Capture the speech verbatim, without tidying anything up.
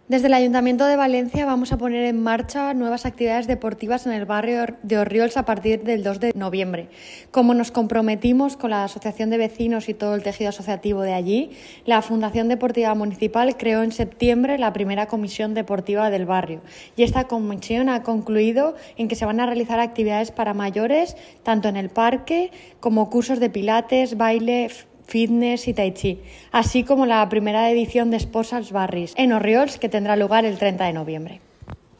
Desde el Ayuntamiento de Valencia vamos a poner en marcha nuevas actividades deportivas en el barrio de Orriols a partir del dos de noviembre. Como nos comprometimos con la Asociación de Vecinos y todo el tejido asociativo de allí, la Fundación Deportiva Municipal creó en septiembre la primera comisión deportiva del barrio y esta comisión ha concluido en que se van a realizar actividades para mayores tanto en el parque como cursos de pilates, baile, fitness y tai chi, así como la primera edición de Sports als Barris en Orriols que tendrá lugar el treinta de noviembre.